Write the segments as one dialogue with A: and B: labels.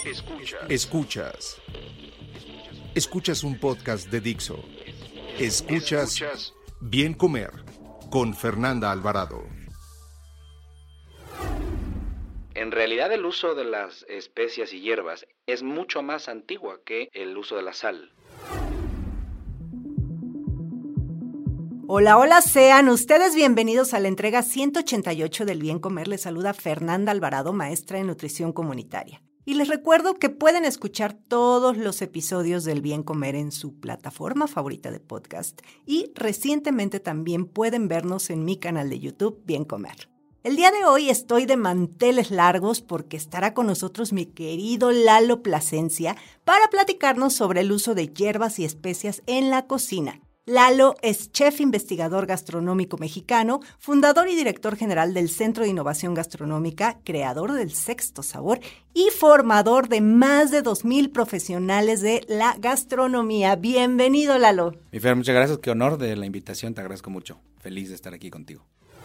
A: Escuchas un podcast de Dixo. Escuchas Bien Comer con Fernanda Alvarado.
B: En realidad el uso de las especias y hierbas es mucho más antigua que el uso de la sal.
C: Hola, hola, sean ustedes bienvenidos a la entrega 188 del Bien Comer. Les saluda Fernanda Alvarado, maestra en nutrición comunitaria. Y les recuerdo que pueden escuchar todos los episodios del Bien Comer en su plataforma favorita de podcast. Y recientemente también pueden vernos en mi canal de YouTube, Bien Comer. El día de hoy estoy de manteles largos porque estará con nosotros mi querido Lalo Plasencia para platicarnos sobre el uso de hierbas y especias en la cocina. Lalo es chef investigador gastronómico mexicano, fundador y director general del Centro de Innovación Gastronómica, creador del Sexto Sabor y formador de más de 2,000 profesionales de la gastronomía. Bienvenido, Lalo.
B: Mi Fer, muchas gracias, qué honor de la invitación, te agradezco mucho. Feliz de estar aquí contigo.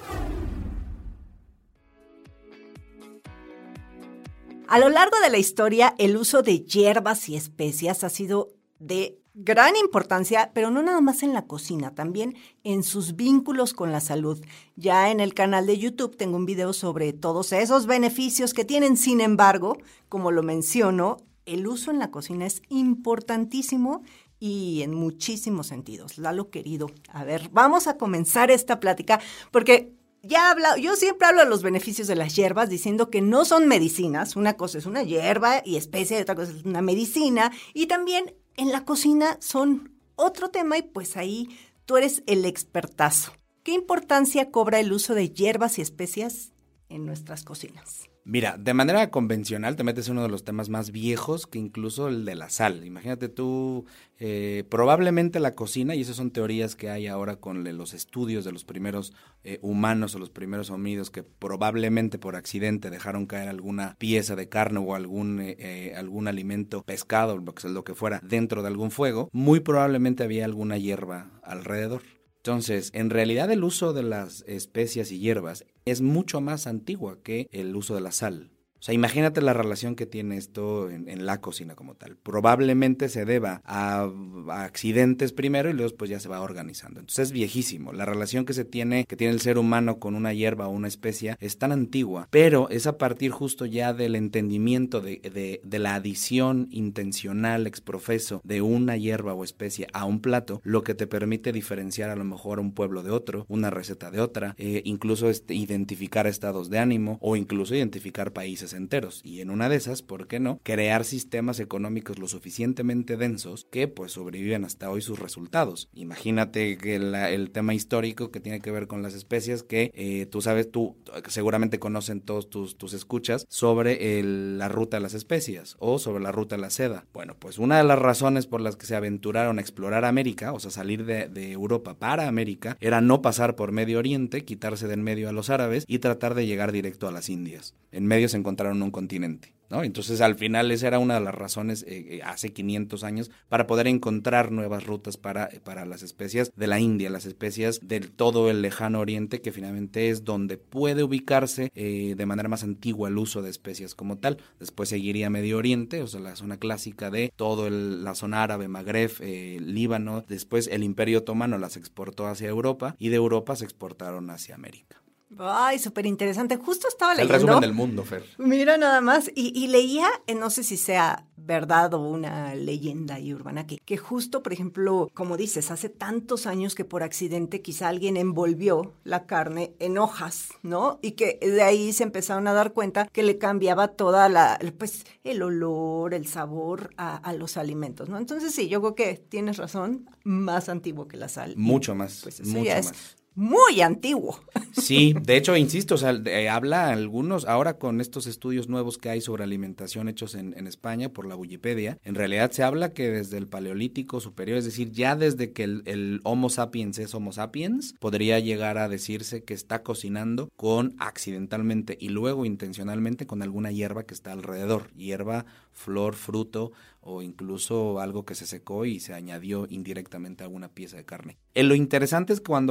C: A lo largo de la historia, el uso de hierbas y especias ha sido de gran importancia, pero no nada más en la cocina, también en sus vínculos con la salud. Ya en el canal de YouTube tengo un video sobre todos esos beneficios que tienen. Sin embargo, como lo menciono, el uso en la cocina es importantísimo y en muchísimos sentidos. Lalo, querido, a ver, vamos a comenzar esta plática porque yo siempre hablo de los beneficios de las hierbas diciendo que no son medicinas. Una cosa es una hierba y especia y otra cosa es una medicina. Y también en la cocina son otro tema y pues ahí tú eres el expertazo. ¿Qué importancia cobra el uso de hierbas y especias en nuestras cocinas?
B: Mira, de manera convencional te metes en uno de los temas más viejos que incluso el de la sal. Imagínate tú, probablemente la cocina, y esas son teorías que hay ahora con los estudios de los primeros humanos o los primeros homínidos que probablemente por accidente dejaron caer alguna pieza de carne o algún alimento, pescado, lo que fuera, dentro de algún fuego, muy probablemente había alguna hierba alrededor. Entonces, en realidad el uso de las especias y hierbas es mucho más antigua que el uso de la sal. O sea, imagínate la relación que tiene esto en la cocina como tal. Probablemente se deba a accidentes primero y luego pues ya se va organizando. Entonces es viejísimo. La relación que tiene el ser humano con una hierba o una especia es tan antigua, pero es a partir justo ya del entendimiento de la adición intencional, exprofeso, de una hierba o especia a un plato, lo que te permite diferenciar a lo mejor un pueblo de otro, una receta de otra, incluso identificar estados de ánimo o incluso identificar países enteros, y en una de esas, ¿por qué no?, crear sistemas económicos lo suficientemente densos que pues sobreviven hasta hoy sus resultados. Imagínate que el tema histórico que tiene que ver con las especias, que tú seguramente conocen todos tus escuchas sobre la ruta de las especias o sobre la ruta de la seda. Bueno, pues una de las razones por las que se aventuraron a explorar América, o sea, salir de Europa para América, era no pasar por Medio Oriente, quitarse de en medio a los árabes y tratar de llegar directo a las Indias. En medio se encontraron un continente, ¿no? Entonces al final esa era una de las razones hace 500 años para poder encontrar nuevas rutas para las especias de la India, las especias del todo el lejano oriente, que finalmente es donde puede ubicarse de manera más antigua el uso de especias como tal. Después seguiría Medio Oriente, o sea, la zona clásica de la zona árabe, Magreb, Líbano. Después el Imperio Otomano las exportó hacia Europa y de Europa se exportaron hacia América.
C: Ay, súper interesante. Justo estaba leyendo.
B: El resumen del mundo, Fer.
C: Mira nada más. Y leía, no sé si sea verdad o una leyenda ahí urbana, que justo, por ejemplo, como dices, hace tantos años que por accidente quizá alguien envolvió la carne en hojas, ¿no? Y que de ahí se empezaron a dar cuenta que le cambiaba toda el olor, el sabor a los alimentos, ¿no? Entonces sí, yo creo que tienes razón, más antiguo que la sal.
B: Mucho más,
C: pues eso
B: mucho
C: ya
B: más.
C: Es muy antiguo.
B: Sí, de hecho, insisto, o sea, habla algunos, ahora con estos estudios nuevos que hay sobre alimentación hechos en España por la Wikipedia, en realidad se habla que desde el Paleolítico superior, es decir, ya desde que el Homo sapiens es Homo sapiens, podría llegar a decirse que está cocinando accidentalmente y luego intencionalmente con alguna hierba que está alrededor, hierba, flor, fruto o incluso algo que se secó y se añadió indirectamente a alguna pieza de carne. Lo interesante es que cuando hay cocina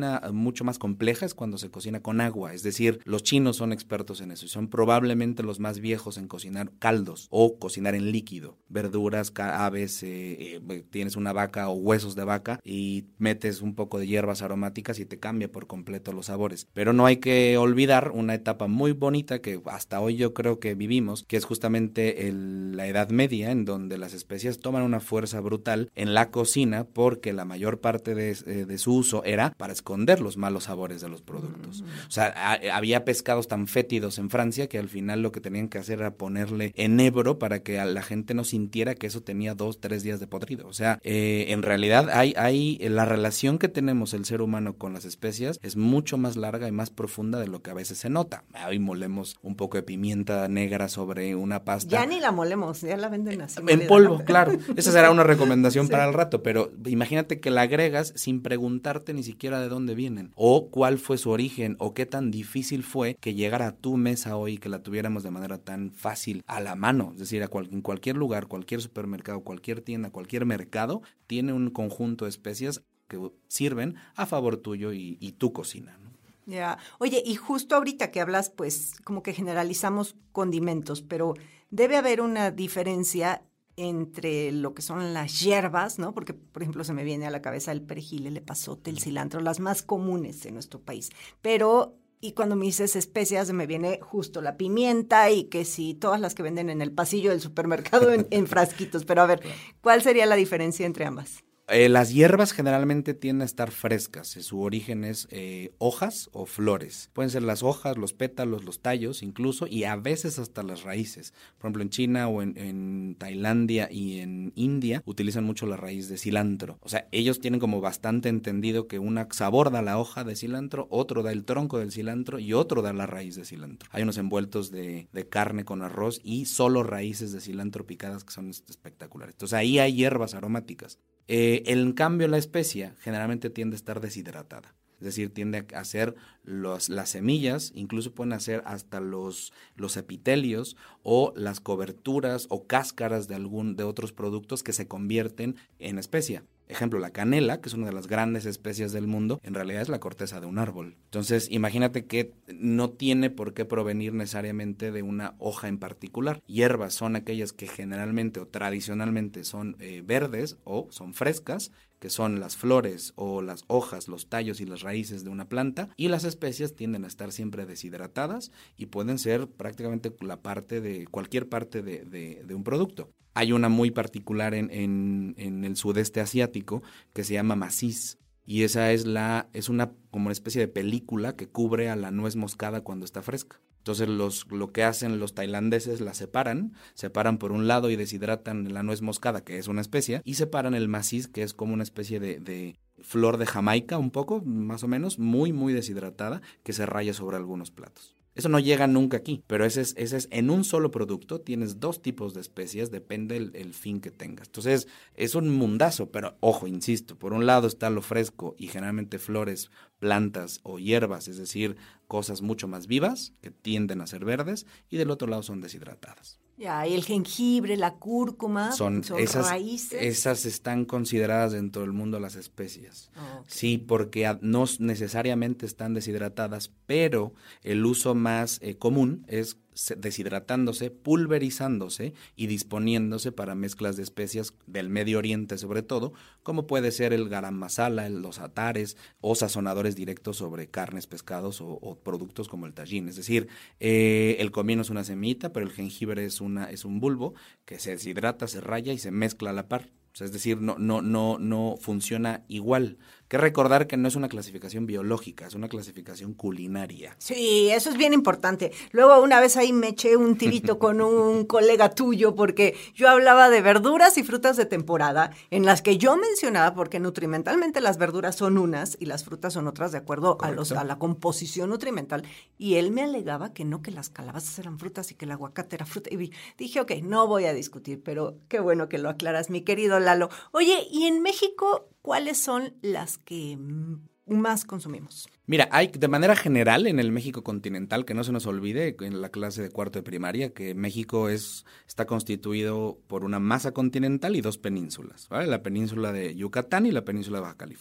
B: cocina mucho más compleja es cuando se cocina con agua, es decir, los chinos son expertos en eso y son probablemente los más viejos en cocinar caldos o cocinar en líquido, verduras, aves, tienes una vaca o huesos de vaca y metes un poco de hierbas aromáticas y te cambia por completo los sabores. Pero no hay que olvidar una etapa muy bonita que hasta hoy yo creo que vivimos, que es justamente la Edad Media, en donde las especias toman una fuerza brutal en la cocina porque la mayor parte de su uso era para esconder los malos sabores de los productos. O sea, había pescados tan fétidos en Francia que al final lo que tenían que hacer era ponerle enebro para que a la gente no sintiera que eso tenía 2-3 días de podrido. O sea, en realidad hay la relación que tenemos el ser humano con las especias es mucho más larga y más profunda de lo que a veces se nota. Hoy molemos un poco de pimienta negra sobre una pasta.
C: Ya ni la molemos, ya la venden así.
B: En polvo, claro. Esa será una recomendación para el rato, pero imagínate que la agregas sin preguntarte ni siquiera de dónde vienen, o cuál fue su origen, o qué tan difícil fue que llegara a tu mesa hoy, que la tuviéramos de manera tan fácil a la mano. Es decir, en cualquier lugar, cualquier supermercado, cualquier tienda, cualquier mercado, tiene un conjunto de especias que sirven a favor tuyo y tu cocina, ¿no?
C: Ya. Oye, y justo ahorita que hablas, pues como que generalizamos condimentos, pero debe haber una diferencia entre lo que son las hierbas, ¿no? Porque, por ejemplo, se me viene a la cabeza el perejil, el epazote, el cilantro, las más comunes en nuestro país. Pero, y cuando me dices especias, me viene justo la pimienta y que si todas las que venden en el pasillo del supermercado en frasquitos. Pero a ver, ¿cuál sería la diferencia entre ambas?
B: Las hierbas generalmente tienden a estar frescas. Su origen es hojas o flores. Pueden ser las hojas, los pétalos, los tallos incluso, y a veces hasta las raíces. Por ejemplo, en China o en Tailandia y en India utilizan mucho la raíz de cilantro. O sea, ellos tienen como bastante entendido que una sabor da la hoja de cilantro, otro da el tronco del cilantro y otro da la raíz de cilantro. Hay unos envueltos de carne con arroz y solo raíces de cilantro picadas que son espectaculares. Entonces ahí hay hierbas aromáticas. En cambio, la especia generalmente tiende a estar deshidratada. Es decir, tiende a hacer las semillas, incluso pueden hacer hasta los epitelios o las coberturas o cáscaras de otros productos que se convierten en especia. Ejemplo, la canela, que es una de las grandes especias del mundo, en realidad es la corteza de un árbol. Entonces, imagínate que no tiene por qué provenir necesariamente de una hoja en particular. Hierbas son aquellas que generalmente o tradicionalmente son verdes o son frescas, que son las flores o las hojas, los tallos y las raíces de una planta, y las especias tienden a estar siempre deshidratadas y pueden ser prácticamente cualquier parte de un producto. Hay una muy particular en el sudeste asiático que se llama maciz, y esa es una como una especie de película que cubre a la nuez moscada cuando está fresca. Entonces lo que hacen los tailandeses la separan por un lado y deshidratan la nuez moscada, que es una especia, y separan el maciz, que es como una especie de flor de Jamaica, un poco, más o menos, muy, muy deshidratada, que se raya sobre algunos platos. Eso no llega nunca aquí, pero ese es en un solo producto, tienes 2 tipos de especias, depende el fin que tengas. Entonces, es un mundazo, pero ojo, insisto, por un lado está lo fresco y generalmente flores, plantas o hierbas, es decir, cosas mucho más vivas que tienden a ser verdes, y del otro lado son deshidratadas.
C: Ya, y el jengibre, la cúrcuma, son raíces.
B: Esas están consideradas dentro del mundo las especias.
C: Okay.
B: Sí, porque no necesariamente están deshidratadas, pero el uso más común es deshidratándose, pulverizándose y disponiéndose para mezclas de especias del Medio Oriente sobre todo, como puede ser el garam masala, los atares o sazonadores directos sobre carnes, pescados o productos como el tajín. Es decir, el comino es una semillita, pero el jengibre es un bulbo que se deshidrata, se raya y se mezcla a la par. O sea, es decir, no funciona igual. Que recordar que no es una clasificación biológica, es una clasificación culinaria.
C: Sí, eso es bien importante. Luego una vez ahí me eché un tirito con un colega tuyo porque yo hablaba de verduras y frutas de temporada en las que yo mencionaba, porque nutrimentalmente las verduras son unas y las frutas son otras de acuerdo a la composición nutrimental, y él me alegaba que no, que las calabazas eran frutas y que el aguacate era fruta. Y dije, ok, no voy a discutir, pero qué bueno que lo aclaras, mi querido Lalo. Oye, ¿y en México cuáles son las que más consumimos?
B: Mira, hay de manera general en el México continental, que no se nos olvide en la clase de cuarto de primaria, que México está constituido por una masa continental y 2 penínsulas, ¿vale? La península de Yucatán y la península de Baja California.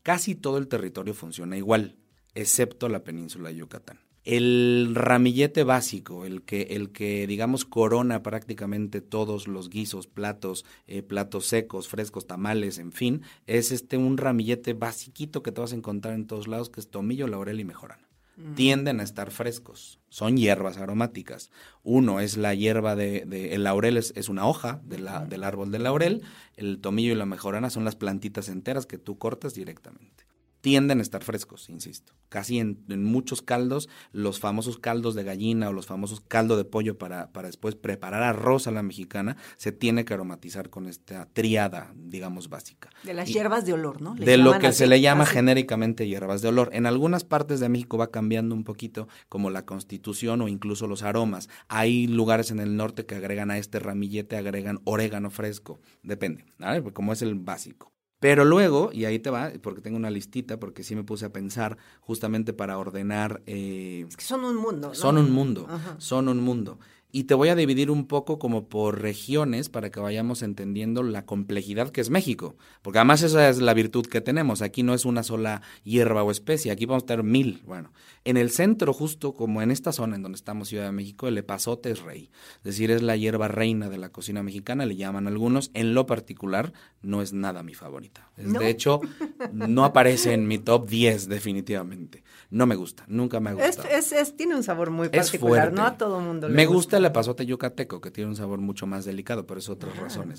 B: Casi todo el territorio funciona igual, excepto la península de Yucatán. El ramillete básico, el que digamos corona prácticamente todos los guisos, platos secos, frescos, tamales, en fin, es un ramillete basiquito que te vas a encontrar en todos lados, que es tomillo, laurel y mejorana. Tienden a estar frescos, son hierbas aromáticas. Uno es la hierba el laurel es una hoja del árbol del laurel, el tomillo y la mejorana son las plantitas enteras que tú cortas directamente. Tienden a estar frescos, insisto. Casi en muchos caldos, los famosos caldos de gallina o los famosos caldo de pollo para después preparar arroz a la mexicana, se tiene que aromatizar con esta triada, digamos, básica.
C: De las hierbas de olor, ¿no?
B: De lo que se le llama genéricamente hierbas de olor. En algunas partes de México va cambiando un poquito, como la constitución o incluso los aromas. Hay lugares en el norte que agregan a este ramillete, agregan orégano fresco. Depende, ¿vale? Porque como es el básico. Pero luego, y ahí te va, porque tengo una listita, porque sí me puse a pensar justamente para ordenar.
C: Es que son un mundo, ¿no?
B: Son un mundo,
C: Ajá.
B: son un mundo. Y te voy a dividir un poco como por regiones para que vayamos entendiendo la complejidad que es México. Porque además esa es la virtud que tenemos. Aquí no es una sola hierba o especie, aquí vamos a tener 1000. Bueno, en el centro, justo como en esta zona en donde estamos, Ciudad de México, el epazote es rey. Es decir, es la hierba reina de la cocina mexicana, le llaman algunos. En lo particular, no es nada mi favorita.
C: ¿No?
B: De hecho, no aparece en mi top 10 definitivamente. No me gusta, nunca me ha gustado.
C: Tiene un sabor muy
B: Es
C: particular,
B: fuerte.
C: no a todo mundo le
B: Me
C: gusta.
B: gusta el epazote yucateco, que tiene un sabor mucho más delicado, pero es otras razones.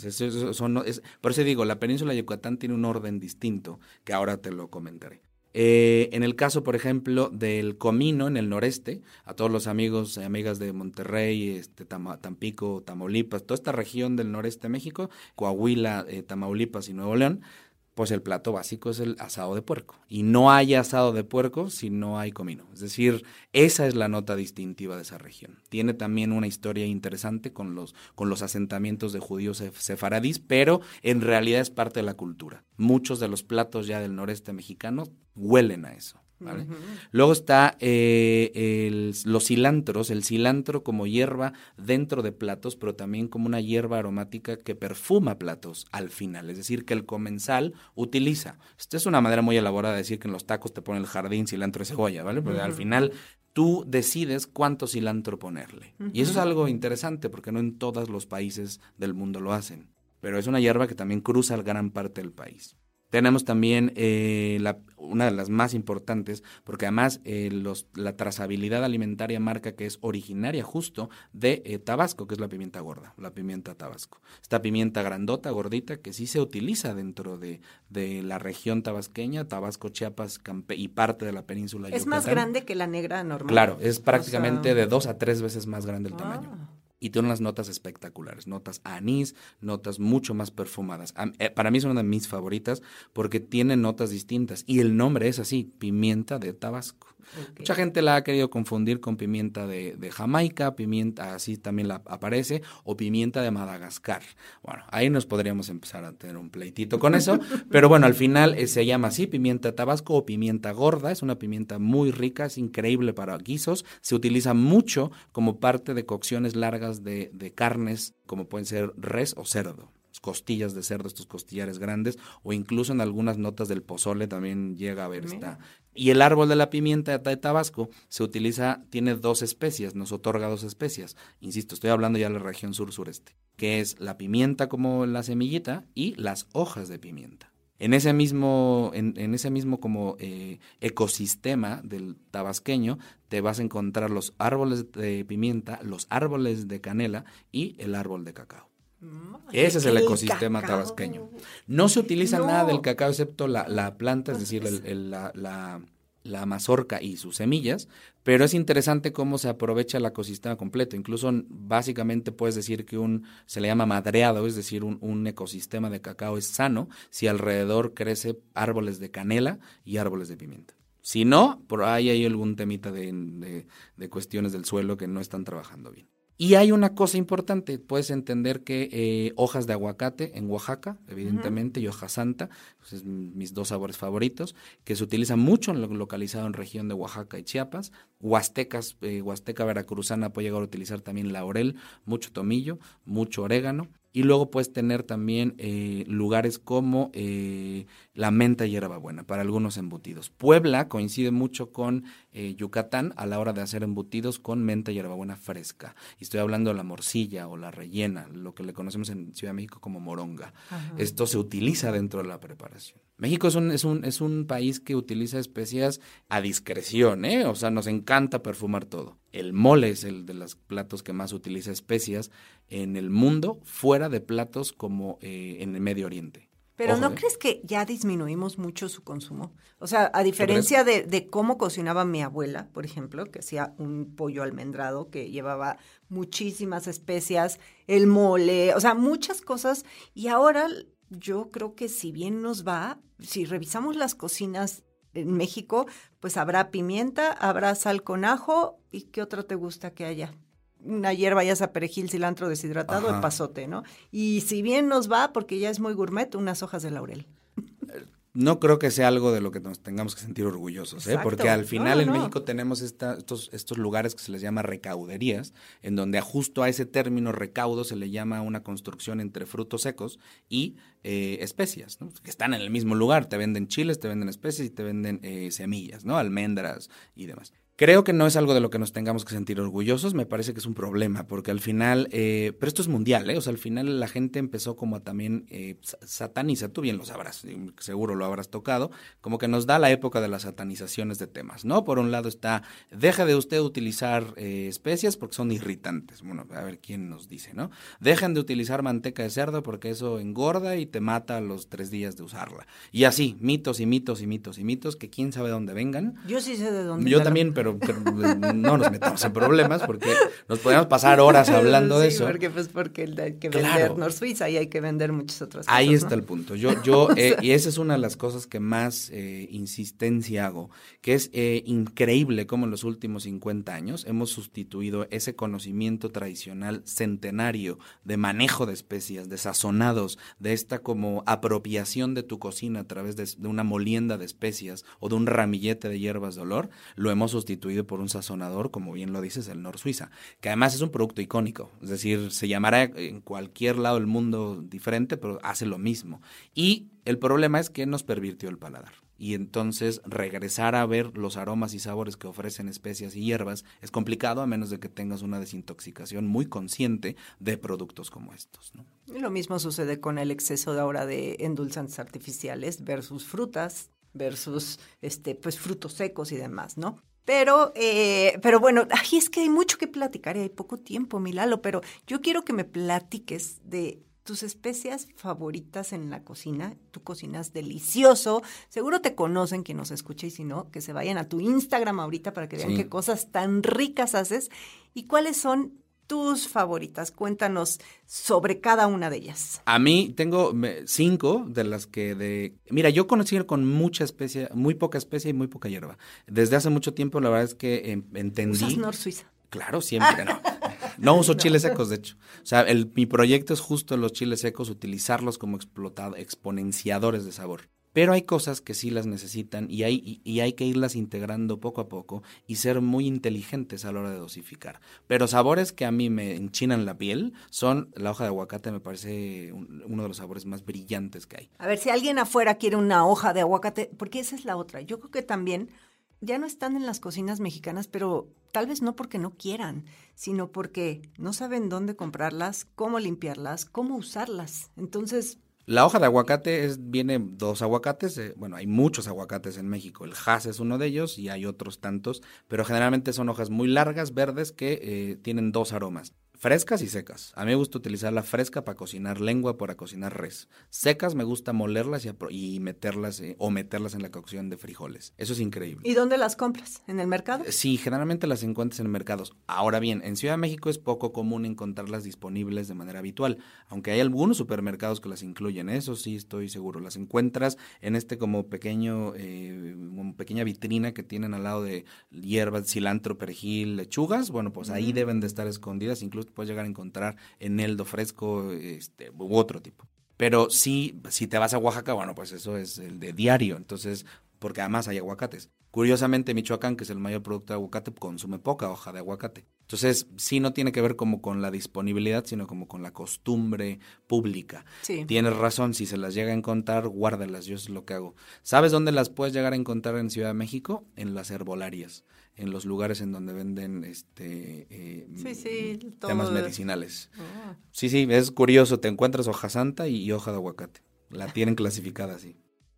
B: Por eso digo, la península de Yucatán tiene un orden distinto, que ahora te lo comentaré. En el caso, por ejemplo, del comino en el noreste, a todos los amigos y amigas de Monterrey, Tampico, Tamaulipas, toda esta región del noreste de México, Coahuila, Tamaulipas y Nuevo León, pues el plato básico es el asado de puerco. Y no hay asado de puerco si no hay comino. Es decir, esa es la nota distintiva de esa región. Tiene también una historia interesante con los asentamientos de judíos sefaradís, pero en realidad es parte de la cultura. Muchos de los platos ya del noreste mexicano huelen a eso. ¿Vale? Uh-huh. Luego está los cilantros, el cilantro como hierba dentro de platos, pero también como una hierba aromática que perfuma platos al final, es decir, que el comensal utiliza. Esta es una manera muy elaborada de decir que en los tacos te ponen el jardín, cilantro y cebolla, ¿vale? Porque al final tú decides cuánto cilantro ponerle. Y eso es algo interesante porque no en todos los países del mundo lo hacen, pero es una hierba que también cruza gran parte del país. Tenemos también una de las más importantes, porque además la trazabilidad alimentaria marca que es originaria justo de Tabasco, que es la pimienta gorda, la pimienta tabasco. Esta pimienta grandota, gordita, que sí se utiliza dentro de la región tabasqueña, Tabasco, Chiapas, y parte de la península de Yucatán.
C: ¿Es más grande que la negra normal?
B: Claro, es prácticamente de 2 a 3 veces más grande el tamaño. Y tiene unas notas espectaculares, notas a anís, notas mucho más perfumadas. Para mí es una de mis favoritas porque tiene notas distintas y el nombre es así, pimienta de Tabasco. Okay. Mucha gente la ha querido confundir con pimienta de Jamaica, pimienta, así también la aparece, o pimienta de Madagascar. Bueno, ahí nos podríamos empezar a tener un pleitito con eso, pero bueno, al final se llama así, pimienta de Tabasco o pimienta gorda, es una pimienta muy rica, es increíble para guisos, se utiliza mucho como parte de cocciones largas de carnes, como pueden ser res o cerdo. Costillas de cerdo, estos costillares grandes, o incluso en algunas notas del pozole también llega a ver esta. Y el árbol de la pimienta de Tabasco se utiliza, tiene 2 especias, nos otorga 2 especias. Insisto, estoy hablando ya de la región sur-sureste, que es la pimienta como la semillita y las hojas de pimienta. En ese mismo como ecosistema del tabasqueño te vas a encontrar los árboles de pimienta, los árboles de canela y el árbol de cacao. Ese es el ecosistema tabasqueño. No se utiliza nada del cacao excepto la planta, es decir, la mazorca y sus semillas, pero es interesante cómo se aprovecha el ecosistema completo. Incluso básicamente puedes decir que se le llama madreado, es decir, un ecosistema de cacao es sano si alrededor crece árboles de canela y árboles de pimienta. Si no, por ahí hay algún temita de cuestiones del suelo que no están trabajando bien. Y hay una cosa importante, puedes entender que hojas de aguacate en Oaxaca, evidentemente, y hoja santa, pues es mis 2 sabores favoritos, que se utilizan mucho localizado en región de Oaxaca y Chiapas. Huasteca veracruzana puede llegar a utilizar también laurel, mucho tomillo, mucho orégano. Y luego puedes tener también lugares como la menta y hierbabuena para algunos embutidos. Puebla coincide mucho con Yucatán a la hora de hacer embutidos con menta y hierbabuena fresca. Y estoy hablando de la morcilla o la rellena, lo que le conocemos en Ciudad de México como moronga. Ajá. Esto se utiliza dentro de la preparación. México es un país que utiliza especias a discreción, ¿eh? O sea, nos encanta perfumar todo. El mole es el de los platos que más utiliza especias en el mundo, fuera de platos como en el Medio Oriente.
C: Pero ¿no crees que ya disminuimos mucho su consumo? O sea, a diferencia de cómo cocinaba mi abuela, por ejemplo, que hacía un pollo almendrado que llevaba muchísimas especias, el mole, o sea, muchas cosas. Y ahora yo creo que si bien nos va, si revisamos las cocinas en México, pues habrá pimienta, habrá sal con ajo, ¿y qué otra te gusta que haya? Una hierba, ya sea perejil, cilantro deshidratado, epazote, ¿no? Y si bien nos va, porque ya es muy gourmet, unas hojas de laurel.
B: No creo que sea algo de lo que nos tengamos que sentir orgullosos, porque al final en México tenemos estos lugares que se les llama recauderías, en donde justo a ese término recaudo se le llama una construcción entre frutos secos y especias, ¿no? Que están en el mismo lugar, te venden chiles, te venden especias y te venden semillas, ¿no? Almendras y demás. Creo que no es algo de lo que nos tengamos que sentir orgullosos, me parece que es un problema, porque al final, pero esto es mundial, o sea, al final la gente empezó como a también sataniza, tú bien lo sabrás, seguro lo habrás tocado, como que nos da la época de las satanizaciones de temas, ¿no? Por un lado está, deja de usted utilizar especias porque son irritantes, bueno, a ver quién nos dice, ¿no? Dejen de utilizar manteca de cerdo porque eso engorda y te mata a los 3 días de usarla. Y así, mitos y mitos y mitos y mitos que quién sabe de dónde vengan.
C: Yo sí sé de dónde.
B: Yo también, pero no nos metamos en problemas porque nos podemos pasar horas hablando de eso.
C: Porque hay que vender North Suiza y hay que vender muchas otras cosas.
B: Ahí está el punto. Yo y esa es una de las cosas que más insistencia hago, que es increíble cómo en los últimos 50 años hemos sustituido ese conocimiento tradicional centenario de manejo de especias, de sazonados, de esta como apropiación de tu cocina a través de una molienda de especias o de un ramillete de hierbas de olor, lo hemos sustituido por un sazonador, como bien lo dices, el North Suiza, que además es un producto icónico, es decir, se llamará en cualquier lado del mundo diferente, pero hace lo mismo. Y el problema es que nos pervirtió el paladar. Y entonces regresar a ver los aromas y sabores que ofrecen especias y hierbas es complicado a menos de que tengas una desintoxicación muy consciente de productos como estos, ¿no?
C: Y lo mismo sucede con el exceso de ahora de endulzantes artificiales versus frutas, versus pues frutos secos y demás, ¿no? Pero bueno, es que hay mucho que platicar y hay poco tiempo, mi Lalo, pero yo quiero que me platiques de tus especias favoritas en la cocina. Tú cocinas delicioso, seguro te conocen quien nos escucha y si no, que se vayan a tu Instagram ahorita para que vean qué cosas tan ricas haces y cuáles son tus favoritas. Cuéntanos sobre cada una de ellas.
B: A mí tengo 5 de las que Mira, yo conocí con mucha especia, muy poca especia y muy poca hierba. Desde hace mucho tiempo la verdad es que entendí...
C: ¿Usas North Suiza?
B: Claro, siempre, no. No uso chiles secos, de hecho. O sea, mi proyecto es justo los chiles secos, utilizarlos como exponenciadores de sabor. Pero hay cosas que sí las necesitan y hay que irlas integrando poco a poco y ser muy inteligentes a la hora de dosificar. Pero sabores que a mí me enchinan la piel son la hoja de aguacate, me parece uno de los sabores más brillantes que hay.
C: A ver, si alguien afuera quiere una hoja de aguacate, porque esa es la otra. Yo creo que también ya no están en las cocinas mexicanas, pero tal vez no porque no quieran, sino porque no saben dónde comprarlas, cómo limpiarlas, cómo usarlas. Entonces...
B: La hoja de aguacate viene 2 aguacates, hay muchos aguacates en México, el Hass es uno de ellos y hay otros tantos, pero generalmente son hojas muy largas, verdes, que tienen 2 aromas. Frescas y secas. A mí me gusta utilizar la fresca para cocinar lengua, para cocinar res. Secas me gusta molerlas y meterlas o meterlas en la cocción de frijoles. Eso es increíble.
C: ¿Y dónde las compras? ¿En el mercado?
B: Sí, generalmente las encuentras en mercados. Ahora bien, en Ciudad de México es poco común encontrarlas disponibles de manera habitual, aunque hay algunos supermercados que las incluyen. Eso sí estoy seguro. Las encuentras en como pequeña vitrina que tienen al lado de hierbas, cilantro, perejil, lechugas. Bueno, pues ahí deben de estar escondidas, incluso puedes llegar a encontrar eneldo fresco u otro tipo. Pero sí, si te vas a Oaxaca, bueno, pues eso es el de diario, entonces, porque además hay aguacates. Curiosamente, Michoacán, que es el mayor producto de aguacate, consume poca hoja de aguacate. Entonces, sí, no tiene que ver como con la disponibilidad, sino como con la costumbre pública.
C: Sí.
B: Tienes razón, si se las llega a encontrar, guárdalas, yo es lo que hago. ¿Sabes dónde las puedes llegar a encontrar en Ciudad de México? En las herbolarias, en los lugares en donde venden temas medicinales.
C: Oh.
B: Sí, es curioso, te encuentras hoja santa y hoja de aguacate. La tienen clasificada así.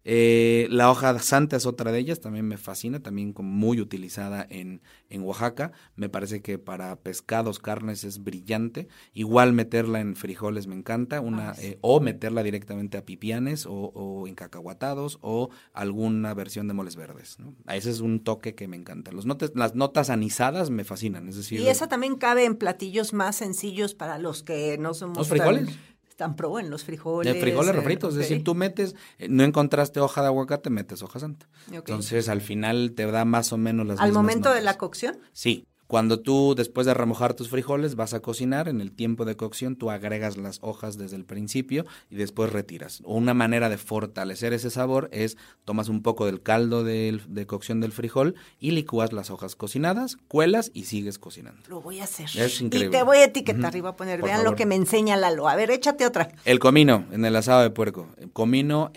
B: La hoja santa es otra de ellas, también me fascina, también como muy utilizada en Oaxaca. Me parece que para pescados, carnes es brillante. Igual meterla en frijoles me encanta, o meterla directamente a pipianes o en cacahuatados o alguna versión de moles verdes, ¿no? Ese es un toque que me encanta. Las notas anisadas me fascinan, es decir...
C: Y esa también cabe en platillos más sencillos para los que no somos
B: ¿Los frijoles?
C: Tan pro en los frijoles.
B: De frijoles refritos,
C: okay.
B: Es decir, tú metes, no encontraste hoja de aguacate, metes hoja santa.
C: Okay.
B: Entonces, al final te da más o menos las
C: ¿Al
B: mismas
C: momento
B: notas.
C: de la cocción?
B: Sí. Cuando tú, después de remojar tus frijoles, vas a cocinar, en el tiempo de cocción tú agregas las hojas desde el principio y después retiras. Una manera de fortalecer ese sabor es, tomas un poco del caldo de cocción del frijol y licúas las hojas cocinadas, cuelas y sigues cocinando.
C: Lo voy a hacer.
B: Es increíble.
C: Y te voy a etiquetar y voy a poner,
B: Por
C: vean
B: favor.
C: lo que me enseña Lalo. A ver, échate otra.
B: El comino en el asado de puerco, comino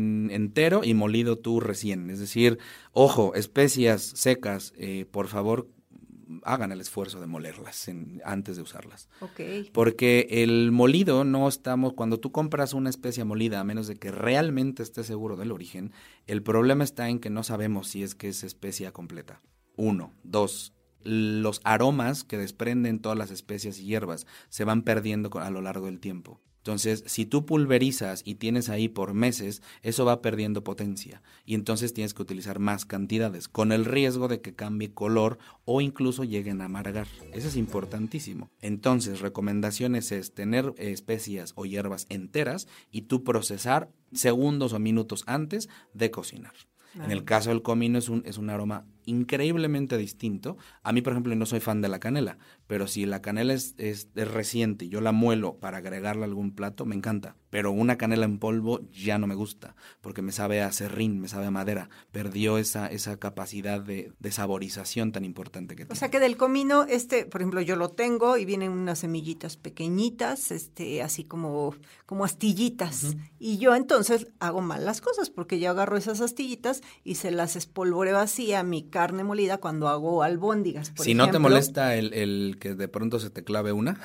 B: entero y molido tú recién, es decir, ojo, especias secas, por favor, hagan el esfuerzo de molerlas antes de usarlas.
C: Okay.
B: Porque el molido cuando tú compras una especia molida, a menos de que realmente estés seguro del origen, el problema está en que no sabemos si es que es especia completa. 1, 2, los aromas que desprenden todas las especias y hierbas se van perdiendo a lo largo del tiempo. Entonces, si tú pulverizas y tienes ahí por meses, eso va perdiendo potencia y entonces tienes que utilizar más cantidades, con el riesgo de que cambie color o incluso lleguen a amargar. Eso es importantísimo. Entonces, recomendaciones es tener especias o hierbas enteras y tú procesar segundos o minutos antes de cocinar. En el caso del comino es un aroma increíblemente distinto. A mí, por ejemplo, no soy fan de la canela, pero si la canela es reciente y yo la muelo para agregarle a algún plato, me encanta. Pero una canela en polvo ya no me gusta, porque me sabe a serrín, me sabe a madera. Perdió esa capacidad de saborización tan importante que tiene.
C: O sea que del comino, por ejemplo, yo lo tengo y vienen unas semillitas pequeñitas, así como astillitas. Uh-huh. Y yo entonces hago mal las cosas, porque yo agarro esas astillitas y se las espolvoreo así a mi carne molida cuando hago albóndigas, por ejemplo.
B: ¿No te molesta el que de pronto se te clave una?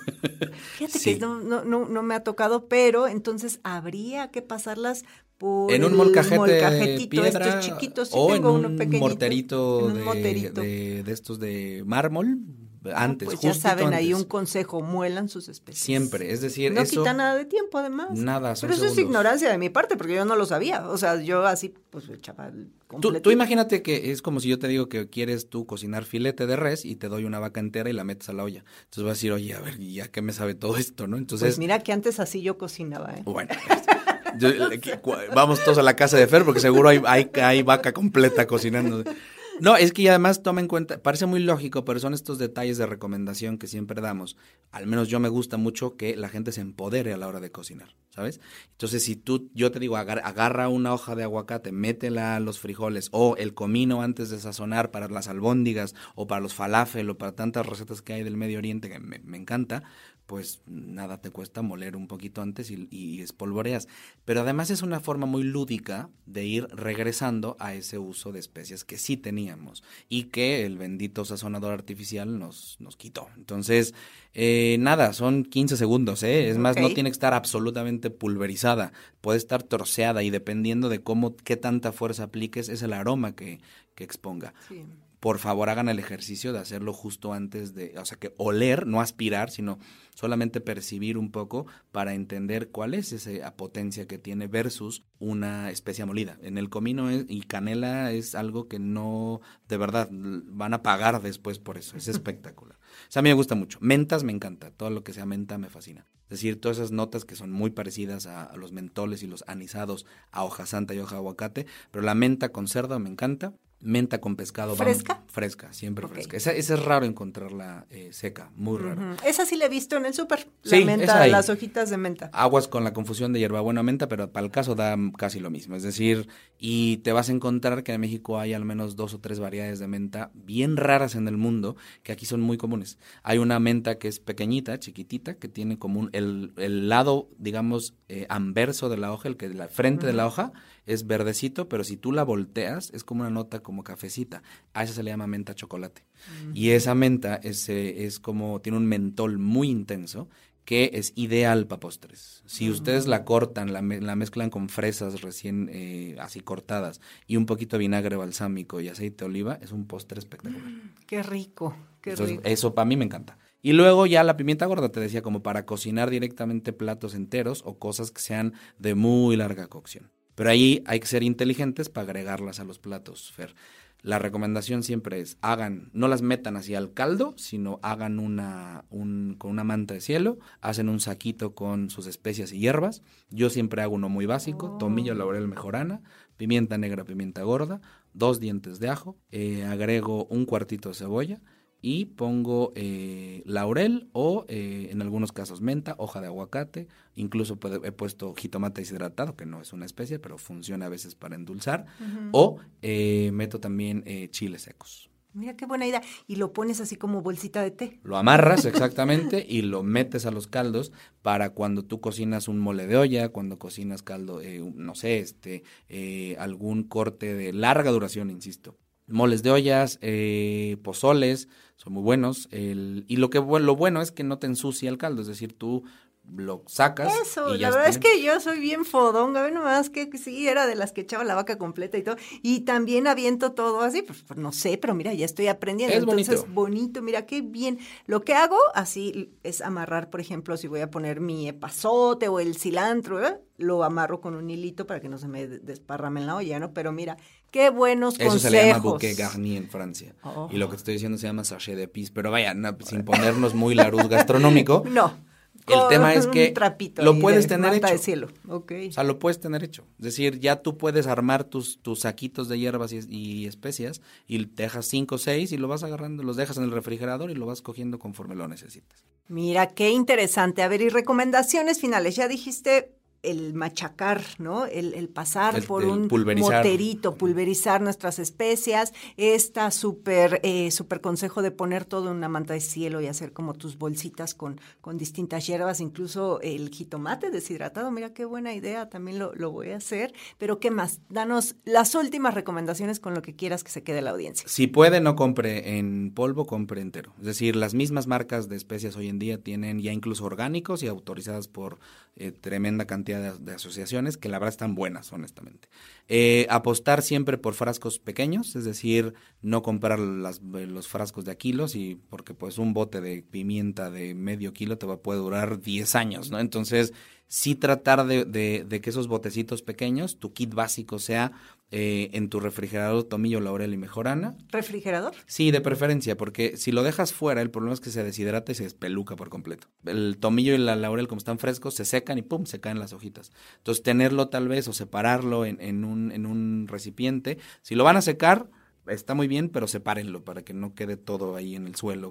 C: Fíjate que no me ha tocado, pero entonces habría que pasarlas por
B: en un molcajetito
C: de
B: piedra,
C: estos chiquitos. Sí,
B: o
C: tengo
B: en un morterito,
C: morterito
B: de estos de mármol. Antes,
C: pues ya saben,
B: antes.
C: Ahí un consejo, muelan sus especies.
B: Siempre, es decir,
C: no
B: eso...
C: quita nada de tiempo, además.
B: Nada, son
C: Pero eso
B: segundos.
C: es ignorancia de mi parte, porque yo no lo sabía. O sea, yo así, pues, chaval.
B: Tú imagínate que es como si yo te digo que quieres tú cocinar filete de res y te doy una vaca entera y la metes a la olla. Entonces vas a decir, oye, a ver, ¿ya qué me sabe todo esto, no? Entonces...
C: Pues mira que antes así yo cocinaba, ¿eh?
B: Bueno, vamos todos a la casa de Fer porque seguro hay vaca completa cocinando. No, es que además toma en cuenta, parece muy lógico, pero son estos detalles de recomendación que siempre damos. Al menos yo me gusta mucho que la gente se empodere a la hora de cocinar, ¿sabes? Entonces, yo te digo, agarra una hoja de aguacate, métela a los frijoles o el comino antes de sazonar para las albóndigas o para los falafel o para tantas recetas que hay del Medio Oriente que me encanta, pues nada te cuesta moler un poquito antes y espolvoreas. Pero además es una forma muy lúdica de ir regresando a ese uso de especias que sí teníamos y que el bendito sazonador artificial nos quitó. Entonces, nada, son 15 segundos, ¿eh? Es más, no tiene que estar absolutamente pulverizada, puede estar troceada y dependiendo de qué tanta fuerza apliques, es el aroma que exponga. Sí. Por favor, hagan el ejercicio de hacerlo justo antes o sea, que oler, no aspirar, sino solamente percibir un poco para entender cuál es esa potencia que tiene versus una especia molida. En el comino y canela es algo que no, de verdad, van a pagar después por eso. Es espectacular. O sea, a mí me gusta mucho. Mentas me encanta. Todo lo que sea menta me fascina. Es decir, todas esas notas que son muy parecidas a los mentoles y los anisados, a hoja santa y hoja de aguacate, pero la menta con cerdo me encanta. Menta con pescado.
C: ¿Fresca?
B: Fresca, siempre
C: Okay.
B: fresca. Esa es raro encontrarla seca, muy raro.
C: Esa sí la he visto en el súper,
B: Sí,
C: la menta, las hojitas de menta.
B: Aguas con la confusión de hierbabuena menta, pero para el caso da casi lo mismo. Es decir, y te vas a encontrar que en México hay al menos 2 o 3 variedades de menta bien raras en el mundo, que aquí son muy comunes. Hay una menta que es pequeñita, chiquitita, que tiene como el lado, digamos, anverso de la hoja, el que la frente de la hoja es verdecito, pero si tú la volteas es como una nota como cafecita. A esa se le llama menta chocolate. Y esa menta es como, tiene un mentol muy intenso que es ideal para postres. Si ustedes la cortan, la mezclan con fresas recién así cortadas y un poquito de vinagre balsámico y aceite de oliva, es un postre espectacular.
C: Qué rico, qué
B: Entonces,
C: rico.
B: eso para mí me encanta. Y luego ya la pimienta gorda, te decía, como para cocinar directamente platos enteros o cosas que sean de muy larga cocción. Pero ahí hay que ser inteligentes para agregarlas a los platos, Fer. La recomendación siempre es, no las metan así al caldo, sino hagan con una manta de cielo, hacen un saquito con sus especias y hierbas. Yo siempre hago uno muy básico, tomillo, laurel, mejorana, pimienta negra, pimienta gorda, 2 dientes de ajo, agrego un cuartito de cebolla, y pongo laurel o en algunos casos menta, hoja de aguacate, incluso he puesto jitomate deshidratado, que no es una especie, pero funciona a veces para endulzar, o meto también chiles secos.
C: Mira qué buena idea. Y lo pones así como bolsita de té.
B: Lo amarras exactamente y lo metes a los caldos para cuando tú cocinas un mole de olla, cuando cocinas caldo, no sé, algún corte de larga duración, insisto. Moles de ollas, pozoles, son muy buenos. Y lo bueno es que no te ensucia el caldo, es decir, tú lo sacas.
C: Eso,
B: y ya
C: la verdad
B: está.
C: es que yo soy bien fodonga, ve nomás que sí, era de las que echaba la vaca completa y todo, y también aviento todo así, pues no sé, pero mira, ya estoy aprendiendo.
B: Es
C: Entonces, bonito, mira qué bien. Lo que hago así es amarrar, por ejemplo, si voy a poner mi epazote o el cilantro, lo amarro con un hilito para que no se me desparrame en la olla, ¿no? Pero mira, qué buenos
B: Eso
C: consejos.
B: se le llama bouquet garni en Francia.
C: Oh.
B: Y lo que te estoy diciendo se llama sachet de pis, pero vaya, sin ponernos muy laruz gastronómico.
C: No.
B: El tema es que lo puedes tener hecho.
C: De cielo. Okay.
B: O sea, lo puedes tener hecho. Es decir, ya tú puedes armar tus saquitos de hierbas y especias y te dejas 5 o 6 y lo vas agarrando, los dejas en el refrigerador y lo vas cogiendo conforme lo necesites.
C: Mira, qué interesante. A ver, y recomendaciones finales. Ya dijiste el machacar, ¿no? El pasar por un moterito, pulverizar nuestras especias, súper consejo de poner todo en una manta de cielo y hacer como tus bolsitas con distintas hierbas, incluso el jitomate deshidratado, mira qué buena idea, también lo voy a hacer, pero ¿qué más? Danos las últimas recomendaciones con lo que quieras que se quede la audiencia.
B: Si puede, no compre en polvo, compre entero. Es decir, las mismas marcas de especias hoy en día tienen ya incluso orgánicos y autorizadas por tremenda cantidad de asociaciones que la verdad están buenas, honestamente. Apostar siempre por frascos pequeños, es decir, no comprar los frascos de a kilos, porque pues un bote de pimienta de medio kilo puede durar 10 años, ¿no? Entonces, sí tratar de que esos botecitos pequeños, tu kit básico sea en tu refrigerador tomillo, laurel y mejorana.
C: ¿Refrigerador?
B: Sí, de preferencia, porque si lo dejas fuera, el problema es que se deshidrata y se despeluca por completo. El tomillo y la laurel, como están frescos, se secan y ¡pum!, se caen las hojitas. Entonces, tenerlo tal vez o separarlo en un recipiente. Si lo van a secar, está muy bien, pero sepárenlo para que no quede todo ahí en el suelo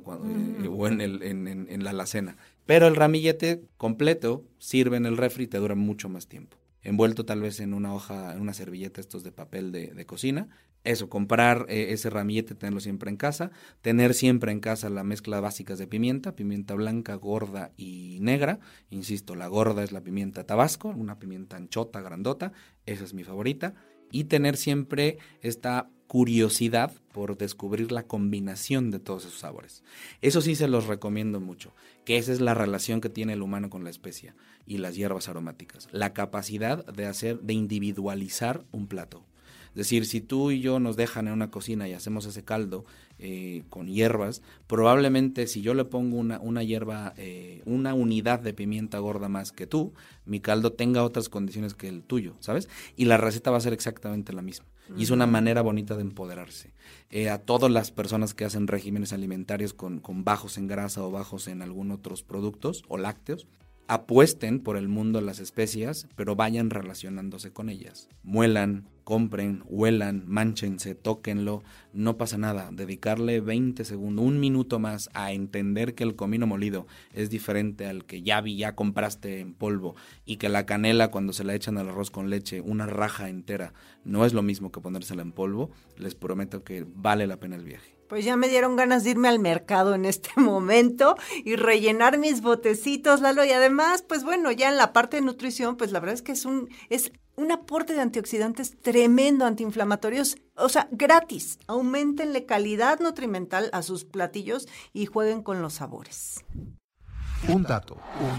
B: o en la alacena. Pero el ramillete completo sirve en el refri y te dura mucho más tiempo. Envuelto tal vez en una hoja, en una servilleta estos de papel de cocina. Eso, comprar ese ramillete, tenerlo siempre en casa. Tener siempre en casa la mezcla básicas de pimienta blanca, gorda y negra. Insisto, la gorda es la pimienta tabasco, una pimienta anchota, grandota. Esa es mi favorita. Y tener siempre esta curiosidad por descubrir la combinación de todos esos sabores. Eso sí se los recomiendo mucho, que esa es la relación que tiene el humano con la especia y las hierbas aromáticas, la capacidad de individualizar un plato. Es decir, si tú y yo nos dejan en una cocina y hacemos ese caldo con hierbas, probablemente si yo le pongo una hierba, una unidad de pimienta gorda más que tú, mi caldo tenga otras condiciones que el tuyo, ¿sabes? Y la receta va a ser exactamente la misma. Y es una manera bonita de empoderarse. A todas las personas que hacen regímenes alimentarios con bajos en grasa o bajos en algún otros productos o lácteos, apuesten por el mundo de las especias, pero vayan relacionándose con ellas. Muelan, compren, huelan, mánchense, tóquenlo, no pasa nada. Dedicarle 20 segundos, 1 minuto más a entender que el comino molido es diferente al que ya compraste en polvo, y que la canela cuando se la echan al arroz con leche, una raja entera, no es lo mismo que ponérsela en polvo. Les prometo que vale la pena el viaje.
C: Pues ya me dieron ganas de irme al mercado en este momento y rellenar mis botecitos, Lalo. Y además, pues bueno, ya en la parte de nutrición, pues la verdad es que es un aporte de antioxidantes tremendo, antiinflamatorios, o sea, gratis. Auméntenle calidad nutrimental a sus platillos y jueguen con los sabores.
A: Un dato.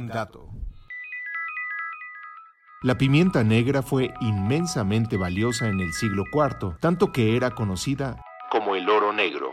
A: La pimienta negra fue inmensamente valiosa en el siglo IV, tanto que era conocida como el oro negro.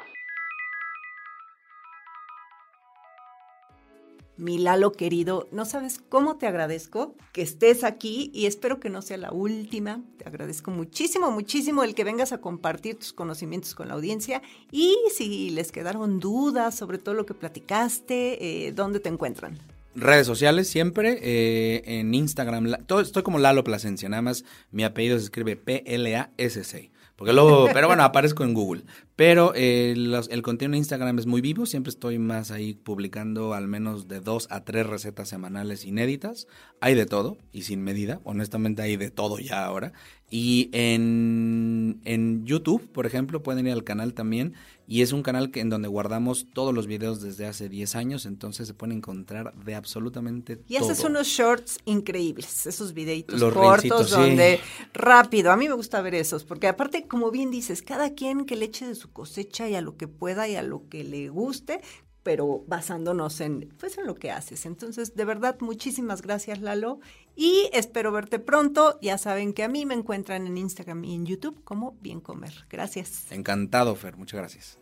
C: Mi Lalo querido, no sabes cómo te agradezco que estés aquí y espero que no sea la última. Te agradezco muchísimo, muchísimo el que vengas a compartir tus conocimientos con la audiencia, y si les quedaron dudas sobre todo lo que platicaste, ¿dónde te encuentran?
B: Redes sociales siempre, en Instagram, estoy como Lalo Plasencia, nada más mi apellido se escribe P-L-A-S-C. Porque luego, pero bueno, aparezco en Google. Pero el contenido en Instagram es muy vivo, siempre estoy más ahí publicando al menos de 2 a 3 recetas semanales inéditas. Hay de todo y sin medida, honestamente hay de todo ya ahora. Y en YouTube, por ejemplo, pueden ir al canal también, y es un canal en donde guardamos todos los videos desde hace 10 años, entonces se pueden encontrar de absolutamente todo.
C: Y haces unos shorts increíbles, esos videitos
B: los
C: cortos
B: reelcitos,
C: donde
B: sí.
C: rápido, a mí me gusta ver esos, porque aparte, como bien dices, cada quien que le eche de su cosecha y a lo que pueda y a lo que le guste, pero basándonos en lo que haces. Entonces, de verdad, muchísimas gracias, Lalo, y espero verte pronto. Ya saben que a mí me encuentran en Instagram y en YouTube como Bien Comer. Gracias.
B: Encantado, Fer, muchas gracias.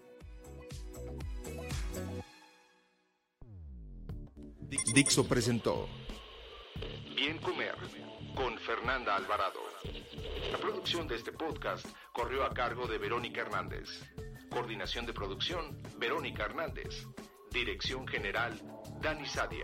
A: Dixo presentó Bien Comer con Fernanda Alvarado. La producción de este podcast corrió a cargo de Verónica Hernández. Coordinación de producción, Verónica Hernández. Dirección general, Dani Sadia.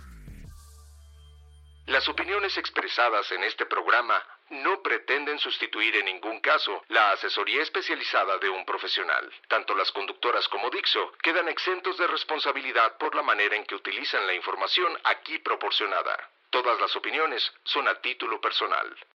A: Las opiniones expresadas en este programa no pretenden sustituir en ningún caso la asesoría especializada de un profesional. Tanto las conductoras como Dixo quedan exentos de responsabilidad por la manera en que utilizan la información aquí proporcionada. Todas las opiniones son a título personal.